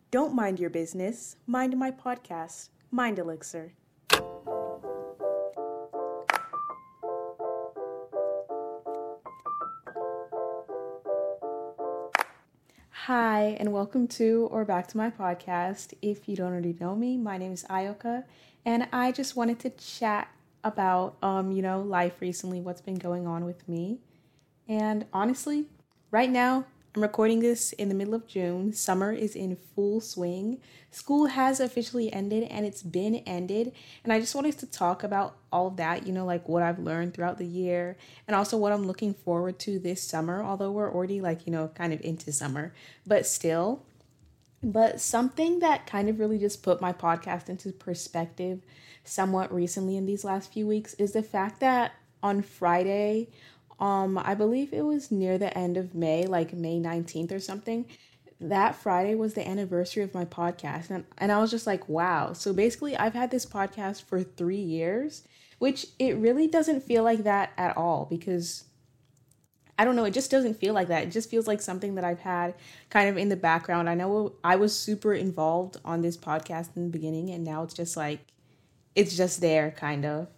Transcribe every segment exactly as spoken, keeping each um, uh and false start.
Don't mind your business, mind my podcast, Mind Elixir. Hi, and welcome to or back to my podcast. If you don't already know me, my name is Ayoka, and I just wanted to chat about, um, you know, life recently, what's been going on with me. And honestly, right now, I'm recording this in the middle of June. Summer is in full swing. School has officially ended and it's been ended. And I just wanted to talk about all of that, you know, like what I've learned throughout the year and also what I'm looking forward to this summer, although we're already like, you know, kind of into summer, but still. But something that kind of really just put my podcast into perspective somewhat recently in these last few weeks is the fact that on Friday, um, I believe it was near the end of May, like May nineteenth or something. That Friday was the anniversary of my podcast. And, and I was just like, wow. So basically, I've had this podcast for three years, which it really doesn't feel like that at all because I don't know, it just doesn't feel like that. It just feels like something that I've had kind of in the background. I know I was super involved on this podcast in the beginning, and now it's just like, it's just there, kind of.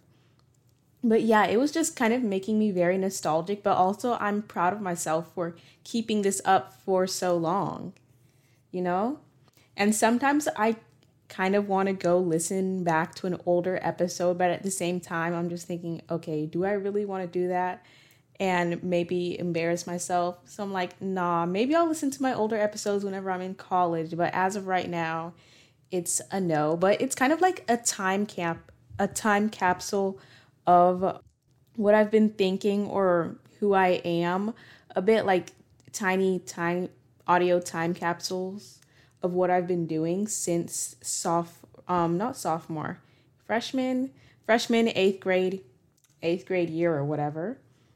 But yeah, it was just kind of making me very nostalgic, but also I'm proud of myself for keeping this up for so long, you know? And sometimes I kind of want to go listen back to an older episode, but at the same time, I'm just thinking, okay, do I really want to do that? And maybe embarrass myself. So I'm like, nah, maybe I'll listen to my older episodes whenever I'm in college. But as of right now, it's a no. But it's kind of like a time cap, a time capsule of what I've been thinking or who I am. A bit like tiny, tiny audio time capsules of what I've been doing since soph, um, not sophomore, freshman, freshman, eighth grade, eighth grade year or whatever.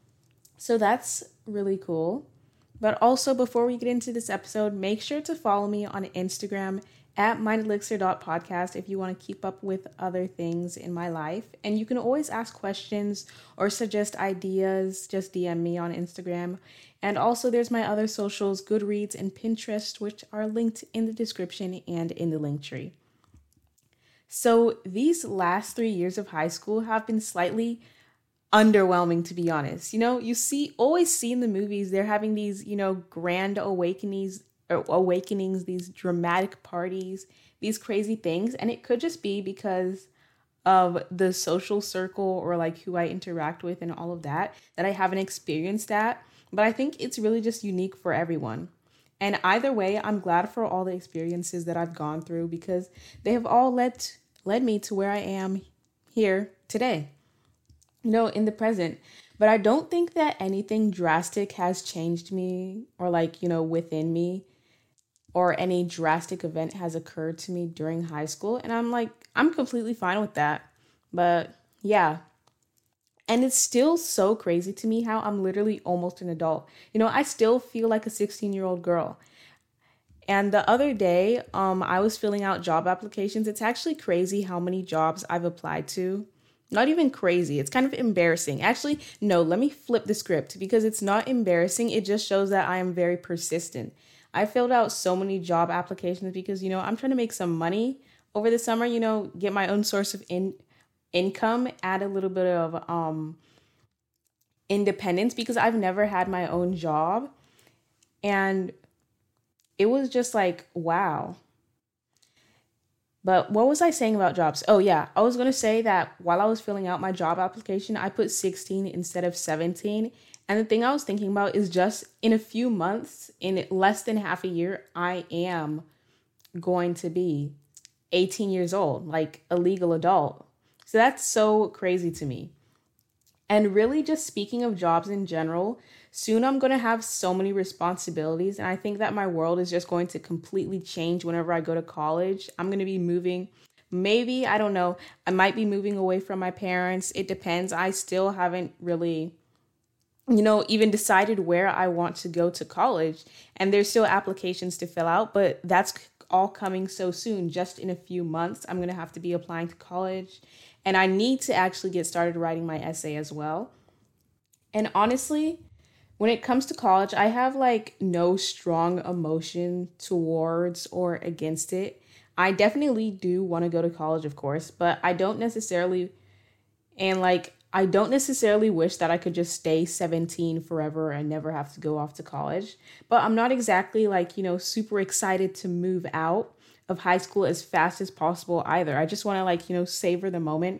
So that's really cool. But also, before we get into this episode, make sure to follow me on Instagram at mind elixir dot podcast if you want to keep up with other things in my life. And you can always ask questions or suggest ideas. Just D M me on Instagram. And also, there's my other socials, Goodreads and Pinterest, which are linked in the description and in the link tree. So these last three years of high school have been slightly underwhelming, to be honest. You know, you see, always see in the movies, they're having these, you know, grand awakenings, or awakenings, these dramatic parties, these crazy things. And it could just be because of the social circle or like who I interact with and all of that, that I haven't experienced that. But I think it's really just unique for everyone. And either way, I'm glad for all the experiences that I've gone through because they have all led, led me to where I am here today. You know, in the present. But I don't think that anything drastic has changed me or like, you know, within me or any drastic event has occurred to me during high school. And I'm like, I'm completely fine with that. But yeah. And it's still so crazy to me how I'm literally almost an adult. You know, I still feel like a sixteen year old girl. And the other day, um, I was filling out job applications. It's actually crazy how many jobs I've applied to. Not even crazy. It's kind of embarrassing. Actually, no, let me flip the script because it's not embarrassing. It just shows that I am very persistent. I filled out so many job applications because, you know, I'm trying to make some money over the summer, you know, get my own source of in- income, add a little bit of um, independence because I've never had my own job. And it was just like, wow. But what was I saying about jobs? Oh, yeah. I was going to say that while I was filling out my job application, I put sixteen instead of seventeen. And the thing I was thinking about is just in a few months, in less than half a year, I am going to be eighteen years old, like a legal adult. So that's so crazy to me. And really just speaking of jobs in general, soon I'm going to have so many responsibilities. And I think that my world is just going to completely change whenever I go to college. I'm going to be moving. Maybe, I don't know. I might be moving away from my parents. It depends. I still haven't really, you know, even decided where I want to go to college. And there's still applications to fill out, but that's all coming so soon. Just in a few months, I'm going to have to be applying to college. And I need to actually get started writing my essay as well. And honestly, when it comes to college, I have like no strong emotion towards or against it. I definitely do want to go to college, of course, but I don't necessarily, and like, I don't necessarily wish that I could just stay seventeen forever and never have to go off to college. But I'm not exactly like, you know, super excited to move out of high school as fast as possible either. I just want to like, you know, savor the moment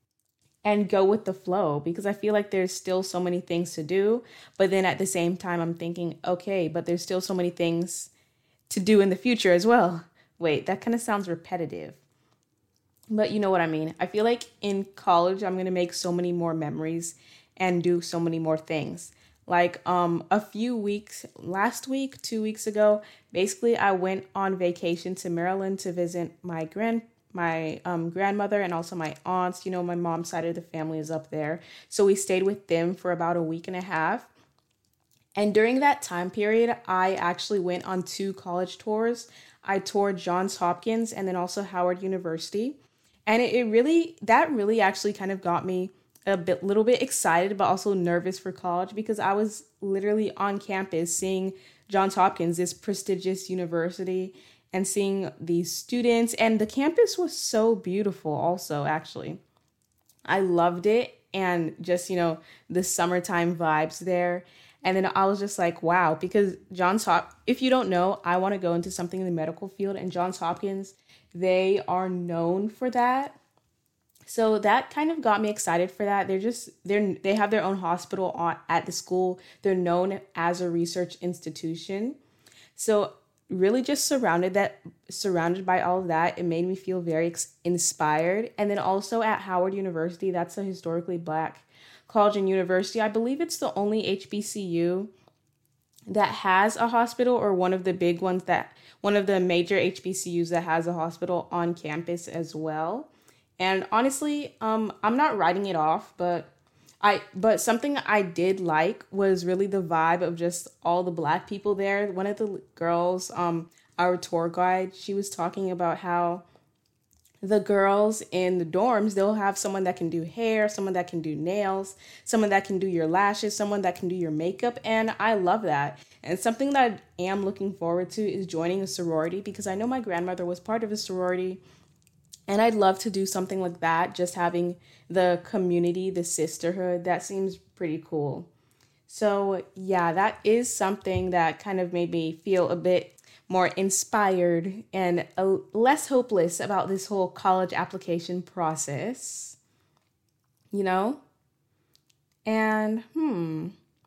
and go with the flow because I feel like there's still so many things to do. But then at the same time, I'm thinking, okay, but there's still so many things to do in the future as well. Wait, that kind of sounds repetitive. But you know what I mean. I feel like in college, I'm going to make so many more memories and do so many more things. Like um a few weeks, last week, two weeks ago, basically I went on vacation to Maryland to visit my grand my um, grandmother and also my aunts. You know, my mom's side of the family is up there. So we stayed with them for about a week and a half. And during that time period, I actually went on two college tours. I toured Johns Hopkins and then also Howard University. And it, it really, that really actually kind of got me a bit, little bit excited, but also nervous for college because I was literally on campus seeing Johns Hopkins, this prestigious university, and seeing these students. And the campus was so beautiful also, actually. I loved it. And just, you know, the summertime vibes there. And then I was just like, wow, because Johns Hop, if you don't know, I want to go into something in the medical field, and Johns Hopkins, they are known for that. So that kind of got me excited for that. They're just, they're, they have their own hospital on, at the school. They're known as a research institution. So really just surrounded that, surrounded by all of that, it made me feel very ex- inspired. And then also at Howard University, that's a historically Black college and university. I believe it's the only H B C U that has a hospital, or one of the big ones that, one of the major H B C Us that has a hospital on campus as well. And honestly, um, I'm not writing it off, but I, but something I did like was really the vibe of just all the Black people there. One of the girls, um, our tour guide, she was talking about how the girls in the dorms, they'll have someone that can do hair, someone that can do nails, someone that can do your lashes, someone that can do your makeup. And I love that. And something that I am looking forward to is joining a sorority, because I know my grandmother was part of a sorority. And I'd love to do something like that, just having the community, the sisterhood. That seems pretty cool. So yeah, that is something that kind of made me feel a bit more inspired and uh, less hopeless about this whole college application process, you know? And hmm,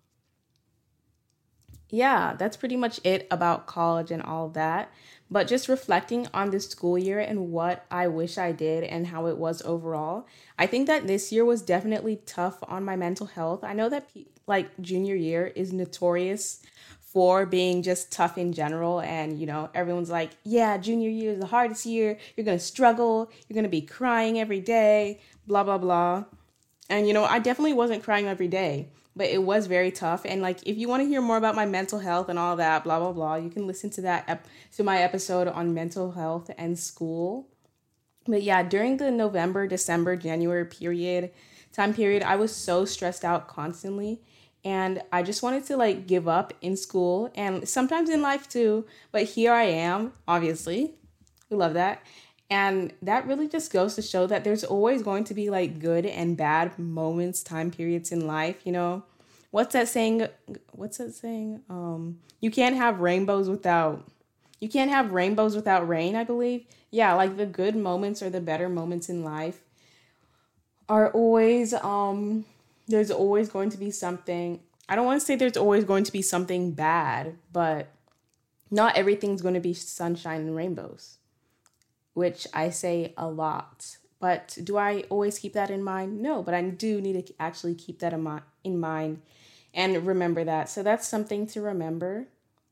yeah, that's pretty much it about college and all of that. But just reflecting on this school year and what I wish I did and how it was overall, I think that this year was definitely tough on my mental health. I know that pe- like junior year is notorious for being just tough in general. And, you know, everyone's like, yeah, junior year is the hardest year. You're going to struggle. You're going to be crying every day, blah, blah, blah. And, you know, I definitely wasn't crying every day, but it was very tough. And like, if you want to hear more about my mental health and all that, blah, blah, blah, you can listen to that, ep- to my episode on mental health and school. But yeah, during the November, December, January period, time period, I was so stressed out constantly. And I just wanted to like give up in school and sometimes in life too. But here I am, obviously. We love that. And that really just goes to show that there's always going to be like good and bad moments, time periods in life, you know? What's that saying? What's that saying? Um, you can't have rainbows without, you can't have rainbows without rain, I believe. Yeah, like the good moments or the better moments in life are always, um, there's always going to be something. I don't want to say there's always going to be something bad, but not everything's going to be sunshine and rainbows, which I say a lot. But do I always keep that in mind? No, but I do need to actually keep that in, my, in mind and remember that. So that's something to remember.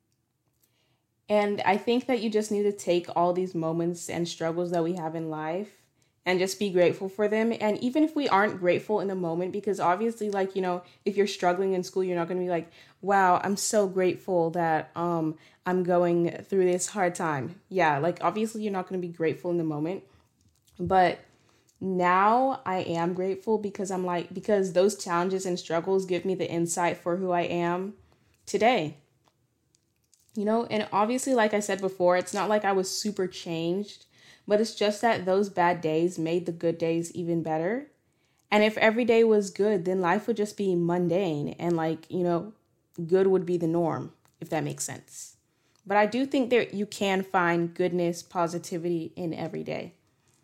And I think that you just need to take all these moments and struggles that we have in life and just be grateful for them. And even if we aren't grateful in the moment, because obviously, like, you know, if you're struggling in school, you're not going to be like, wow, I'm so grateful that um I'm going through this hard time. Yeah, like, obviously, you're not going to be grateful in the moment. But now I am grateful because I'm like, because those challenges and struggles give me the insight for who I am. today. You know, and obviously, like I said before, it's not like I was super changed, but it's just that those bad days made the good days even better. And if every day was good, then life would just be mundane and like, you know, good would be the norm, if that makes sense. But I do think that you can find goodness, positivity in every day.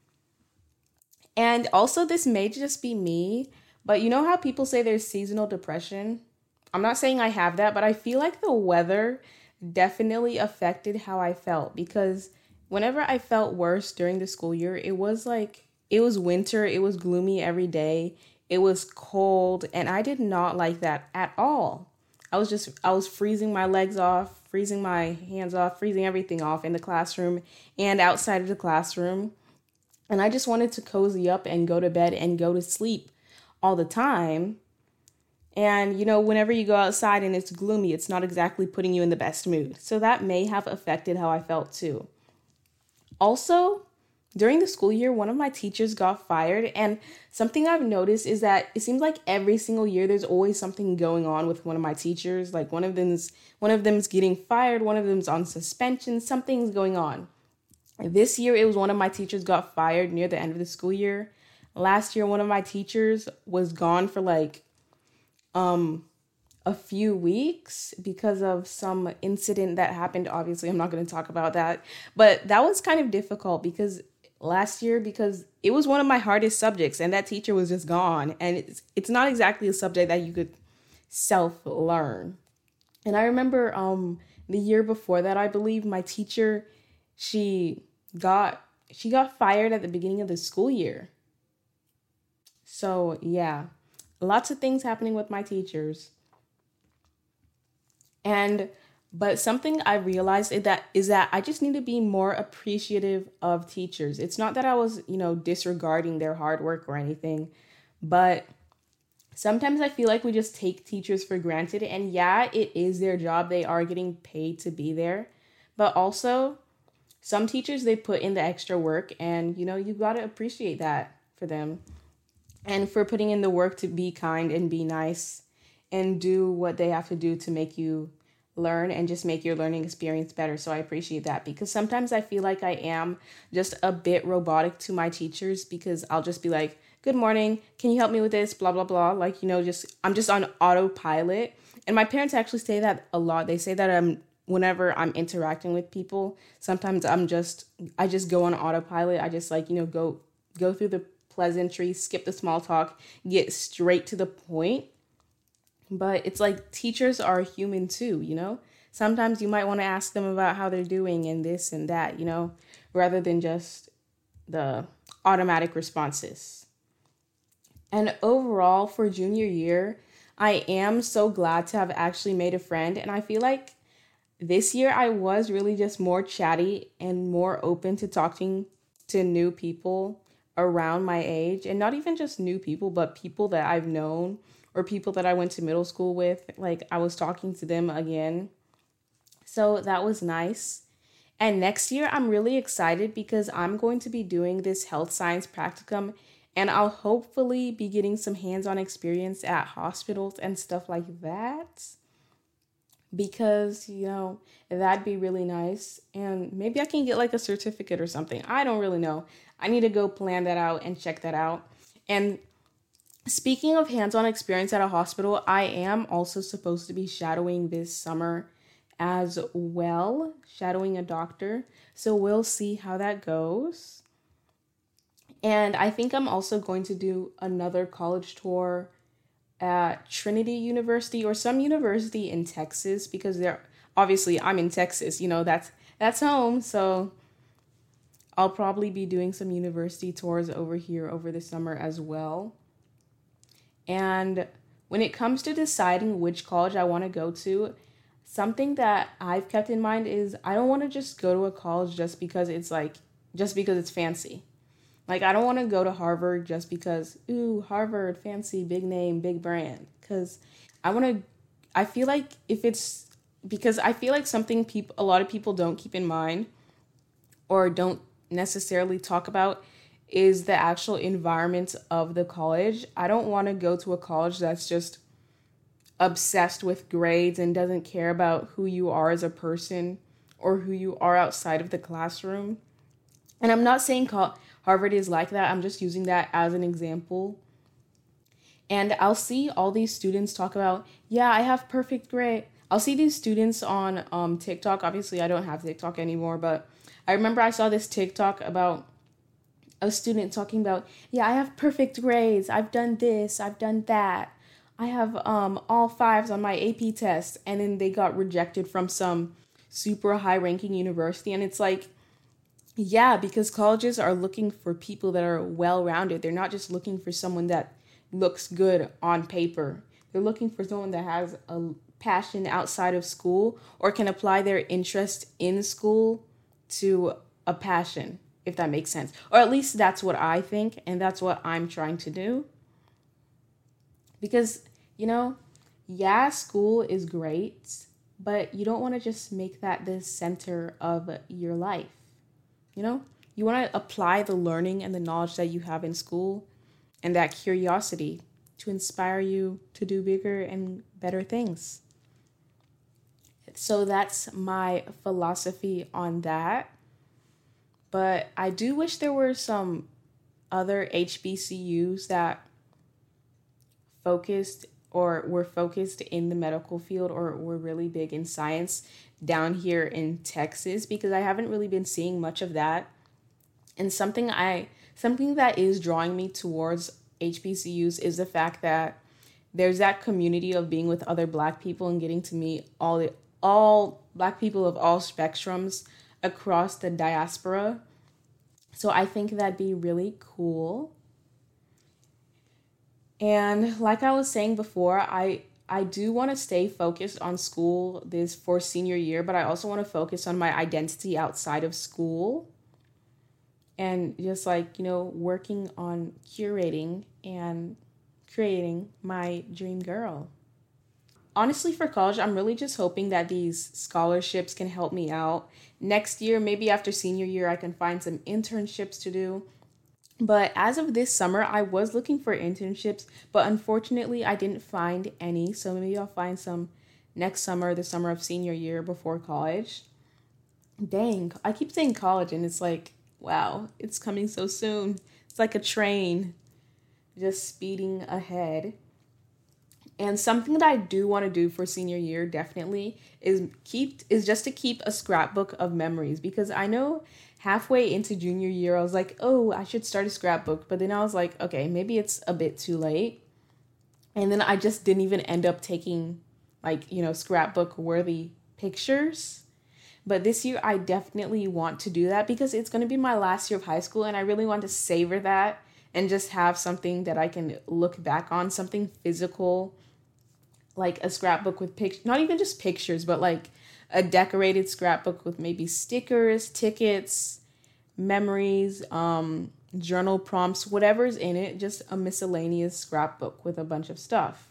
And also, this may just be me, but you know how people say there's seasonal depression? I'm not saying I have that, but I feel like the weather definitely affected how I felt, because whenever I felt worse during the school year, it was like, it was winter, it was gloomy every day, it was cold, and I did not like that at all. I was just, I was freezing my legs off, freezing my hands off, freezing everything off in the classroom and outside of the classroom. And I just wanted to cozy up and go to bed and go to sleep all the time. And, you know, whenever you go outside and it's gloomy, it's not exactly putting you in the best mood. So that may have affected how I felt too. Also, during the school year, one of my teachers got fired. And something I've noticed is that it seems like every single year there's always something going on with one of my teachers. Like one of them's one of them's getting fired, one of them's on suspension, something's going on. This year, it was one of my teachers got fired near the end of the school year. Last year, one of my teachers was gone for like um a few weeks because of some incident that happened. Obviously, I'm not going to talk about that, but that was kind of difficult because last year, because it was one of my hardest subjects and that teacher was just gone, and it's it's not exactly a subject that you could self-learn. And I remember um the year before that, I believe my teacher, she got she got fired at the beginning of the school year. So yeah, lots of things happening with my teachers. And but something I realized is that is that I just need to be more appreciative of teachers. It's not that I was, you know, disregarding their hard work or anything, but sometimes I feel like we just take teachers for granted. And yeah, it is their job. They are getting paid to be there. But also, some teachers, they put in the extra work, and, you know, you got to appreciate that for them. And for putting in the work to be kind and be nice and do what they have to do to make you learn and just make your learning experience better. So I appreciate that, because sometimes I feel like I am just a bit robotic to my teachers, because I'll just be like, good morning, can you help me with this? Blah, blah, blah. Like, you know, just I'm just on autopilot. And my parents actually say that a lot. They say that I'm whenever I'm interacting with people, sometimes I'm just I just go on autopilot. I just like, you know, go go through the pleasantry, skip the small talk, get straight to the point. But it's like teachers are human too, you know? Sometimes you might want to ask them about how they're doing and this and that, you know, rather than just the automatic responses. And overall, for junior year, I am so glad to have actually made a friend. And I feel like this year I was really just more chatty and more open to talking to new people around my age. And not even just new people, but people that I've known or people that I went to middle school with. Like, I was talking to them again. So that was nice. And next year, I'm really excited because I'm going to be doing this health science practicum, and I'll hopefully be getting some hands-on experience at hospitals and stuff like that. Because, you know, that'd be really nice. And maybe I can get like a certificate or something. I don't really know. I need to go plan that out and check that out. And speaking of hands-on experience at a hospital, I am also supposed to be shadowing this summer as well, shadowing a doctor. So we'll see how that goes. And I think I'm also going to do another college tour at Trinity University or some university in Texas, because they're obviously I'm in Texas, you know, that's that's home. So I'll probably be doing some university tours over here over the summer as well. And when it comes to deciding which college I want to go to, something that I've kept in mind is I don't want to just go to a college just because it's like, just because it's fancy. Like, I don't want to go to Harvard just because, ooh, Harvard, fancy, big name, big brand. Because I want to, I feel like if it's, because I feel like something people, a lot of people don't keep in mind or don't necessarily talk about is the actual environment of the college. I don't want to go to a college that's just obsessed with grades and doesn't care about who you are as a person or who you are outside of the classroom. And I'm not saying Harvard is like that. I'm just using that as an example. And I'll see all these students talk about, yeah, I have perfect grade. I'll see these students on um, TikTok. Obviously, I don't have TikTok anymore, but I remember I saw this TikTok about a student talking about, yeah, I have perfect grades. I've done this. I've done that. I have um, all fives on my A P test. And then they got rejected from some super high-ranking university. And it's like, yeah, because colleges are looking for people that are well-rounded. They're not just looking for someone that looks good on paper. They're looking for someone that has a passion outside of school or can apply their interest in school to a passion, if that makes sense. Or at least that's what I think, and that's what I'm trying to do. Because, you know, yeah, school is great, but you don't want to just make that the center of your life. You know, you want to apply the learning and the knowledge that you have in school and that curiosity to inspire you to do bigger and better things. So that's my philosophy on that. But I do wish there were some other H B C Us that focused or were focused in the medical field or were really big in science down here in Texas, because I haven't really been seeing much of that. And something I something that is drawing me towards H B C Us is the fact that there's that community of being with other Black people and getting to meet all the, all Black people of all spectrums across the diaspora. So I think that'd be really cool. And like I was saying before, I I do want to stay focused on school this for senior year, but I also want to focus on my identity outside of school. And just like, you know, working on curating and creating my dream girl. Honestly, for college, I'm really just hoping that these scholarships can help me out. Next year, maybe after senior year, I can find some internships to do. But as of this summer, I was looking for internships, but unfortunately, I didn't find any. So maybe I'll find some next summer, the summer of senior year before college. Dang, I keep saying college and it's like, wow, it's coming so soon. It's like a train just speeding ahead. And something that I do want to do for senior year definitely is keep is just to keep a scrapbook of memories, because I know halfway into junior year I was like, oh, I should start a scrapbook, but then I was like, okay, maybe it's a bit too late. And then I just didn't even end up taking like, you know, scrapbook worthy pictures. But this year I definitely want to do that because it's going to be my last year of high school and I really want to savor that and just have something that I can look back on, something physical, like a scrapbook with pictures, not even just pictures, but like a decorated scrapbook with maybe stickers, tickets, memories, um, journal prompts, whatever's in it, just a miscellaneous scrapbook with a bunch of stuff.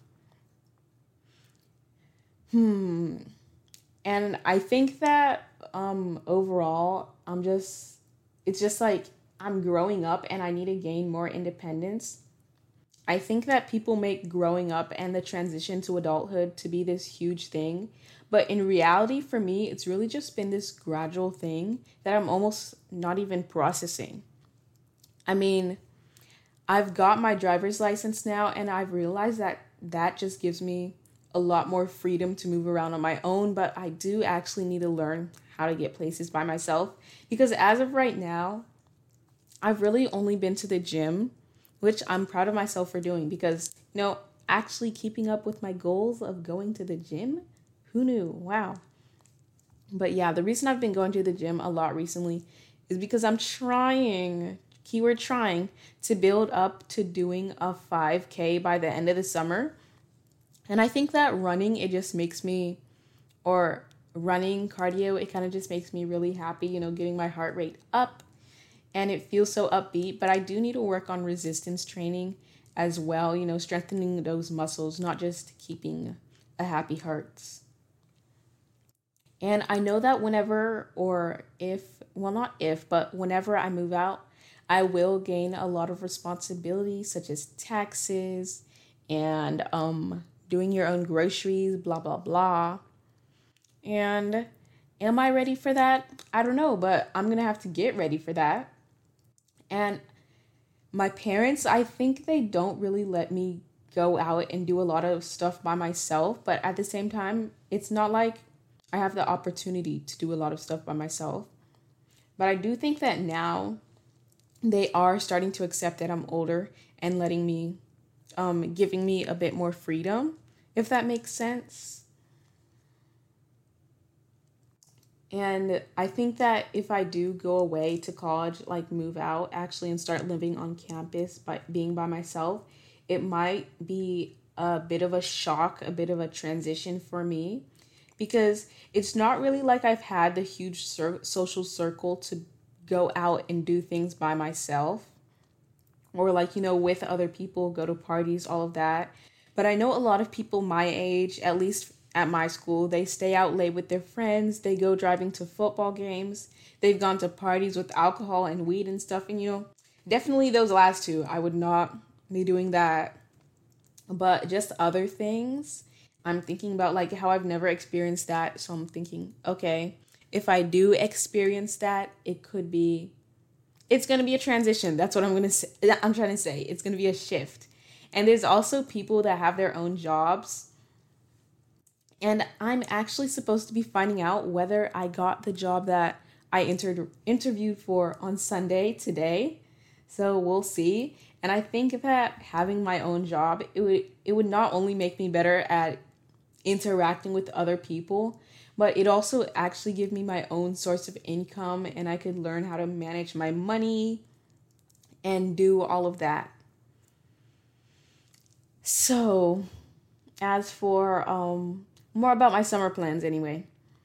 Hmm. And I think that um, overall, I'm just, it's just like I'm growing up and I need to gain more independence. I think that people make growing up and the transition to adulthood to be this huge thing. But in reality, for me, it's really just been this gradual thing that I'm almost not even processing. I mean, I've got my driver's license now and I've realized that that just gives me a lot more freedom to move around on my own, but I do actually need to learn how to get places by myself because as of right now, I've really only been to the gym, which I'm proud of myself for doing because, you know, actually keeping up with my goals of going to the gym, who knew? Wow. But yeah, the reason I've been going to the gym a lot recently is because I'm trying, keyword trying, to build up to doing a five K by the end of the summer. And I think that running, it just makes me, or running cardio, it kind of just makes me really happy, you know, getting my heart rate up and it feels so upbeat. But I do need to work on resistance training as well, you know, strengthening those muscles, not just keeping a happy heart. And I know that whenever or if, well, not if, but whenever I move out, I will gain a lot of responsibilities such as taxes and um doing your own groceries, blah, blah, blah. And am I ready for that? I don't know, but I'm going to have to get ready for that. And my parents, I think they don't really let me go out and do a lot of stuff by myself. But at the same time, it's not like I have the opportunity to do a lot of stuff by myself. But I do think that now they are starting to accept that I'm older and letting me, um, giving me a bit more freedom, if that makes sense. And I think that if I do go away to college, like move out actually and start living on campus by being by myself, it might be a bit of a shock, a bit of a transition for me, because it's not really like I've had the huge cir- social circle to go out and do things by myself, or like, you know, with other people, go to parties, all of that. But I know a lot of people my age, at least at my school, they stay out late with their friends, they go driving to football games, they've gone to parties with alcohol and weed and stuff, and you know, definitely those last two, I would not be doing that. But just other things, I'm thinking about like how I've never experienced that, so I'm thinking, okay, if I do experience that, it could be, it's going to be a transition. That's what I'm going to say. I'm trying to say. It's going to be a shift. And there's also people that have their own jobs. And I'm actually supposed to be finding out whether I got the job that I entered interviewed for on Sunday today. So we'll see. And I think that having my own job, it would it would not only make me better at interacting with other people, but it also actually give me my own source of income, and I could learn how to manage my money and do all of that. So, as for um, more about my summer plans anyway.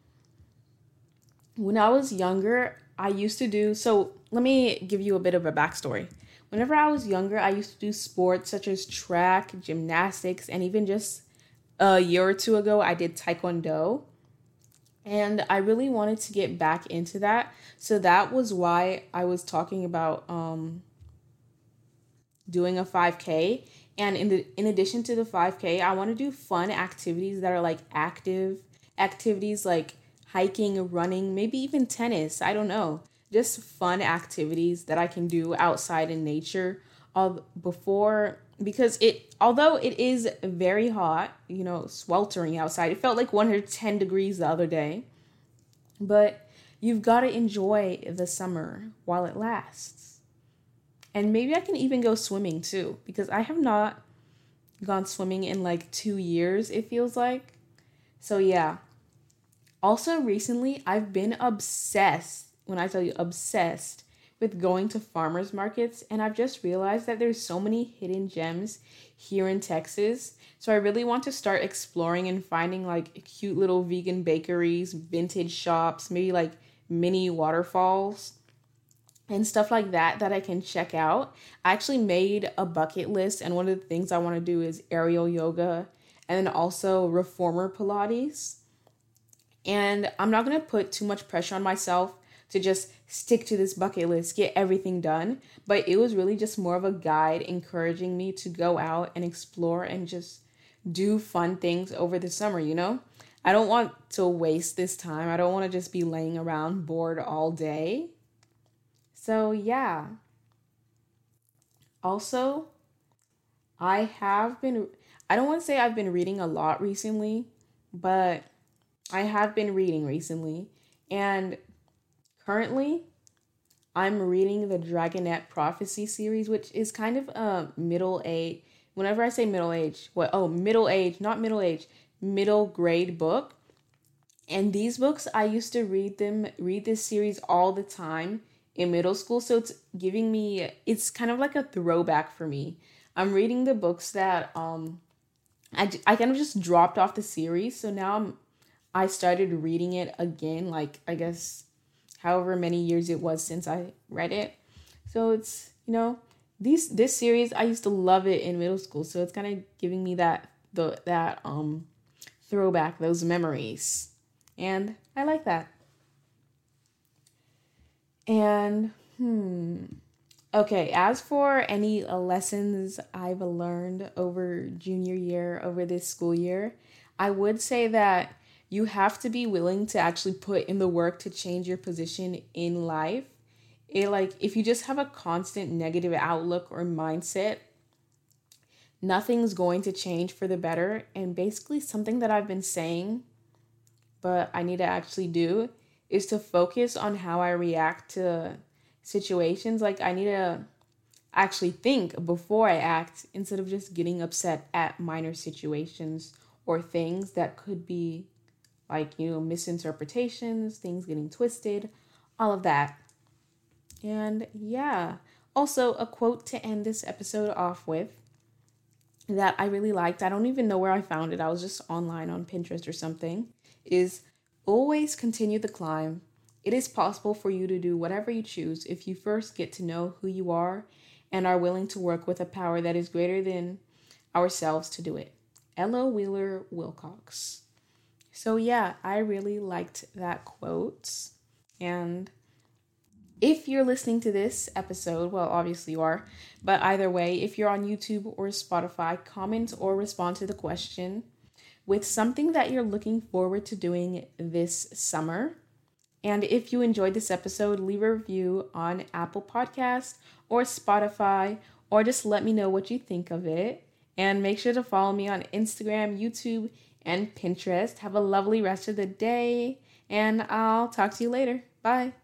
When I was younger, I used to do, so let me give you a bit of a backstory. Whenever I was younger, I used to do sports such as track, gymnastics, and even just a year or two ago, I did taekwondo. And I really wanted to get back into that. So that was why I was talking about um, doing a five K. And in the in addition to the five K, I want to do fun activities that are like active activities like hiking, running, maybe even tennis. I don't know. Just fun activities that I can do outside in nature of before, because it although it is very hot, you know, sweltering outside. It felt like one hundred ten degrees the other day. But you've got to enjoy the summer while it lasts. And maybe I can even go swimming too, because I have not gone swimming in like two years, it feels like. So yeah. Also recently, I've been obsessed, when I tell you obsessed, with going to farmers markets, and I've just realized that there's so many hidden gems here in Texas. So I really want to start exploring and finding like cute little vegan bakeries, vintage shops, maybe like mini waterfalls and stuff like that that I can check out. I actually made a bucket list, and one of the things I want to do is aerial yoga and then also reformer Pilates. And I'm not going to put too much pressure on myself to just stick to this bucket list, get everything done. But it was really just more of a guide encouraging me to go out and explore and just do fun things over the summer, you know? I don't want to waste this time. I don't want to just be laying around bored all day. So yeah. Also, I have been, I don't want to say I've been reading a lot recently, but I have been reading recently. And currently, I'm reading the Dragonette Prophecy series, which is kind of a middle age. Whenever I say middle age, what? Oh, middle age, not middle age, middle grade book. And these books, I used to read them, read this series all the time in middle school. So it's giving me, it's kind of like a throwback for me. I'm reading the books that um, I, I kind of just dropped off the series. So now I'm, I started reading it again, like I guess however many years it was since I read it. So it's, you know, these this series, I used to love it in middle school. So it's kind of giving me that the that um throwback, those memories. And I like that. And hmm Okay, as for any lessons I've learned over junior year, over this school year, I would say that you have to be willing to actually put in the work to change your position in life. It like if you just have a constant negative outlook or mindset, nothing's going to change for the better. And basically something that I've been saying, but I need to actually do, is to focus on how I react to situations. Like I need to actually think before I act instead of just getting upset at minor situations or things that could be like, you know, misinterpretations, things getting twisted, all of that. And yeah, also a quote to end this episode off with that I really liked. I don't even know where I found it. I was just online on Pinterest or something. Is always continue the climb. It is possible for you to do whatever you choose if you first get to know who you are and are willing to work with a power that is greater than ourselves to do it. Ella Wheeler Wilcox. So yeah, I really liked that quote. And if you're listening to this episode, well, obviously you are, but either way, if you're on YouTube or Spotify, comment or respond to the question with something that you're looking forward to doing this summer. And if you enjoyed this episode, leave a review on Apple Podcasts or Spotify, or just let me know what you think of it. And make sure to follow me on Instagram, YouTube, and Pinterest. Have a lovely rest of the day, and I'll talk to you later. Bye.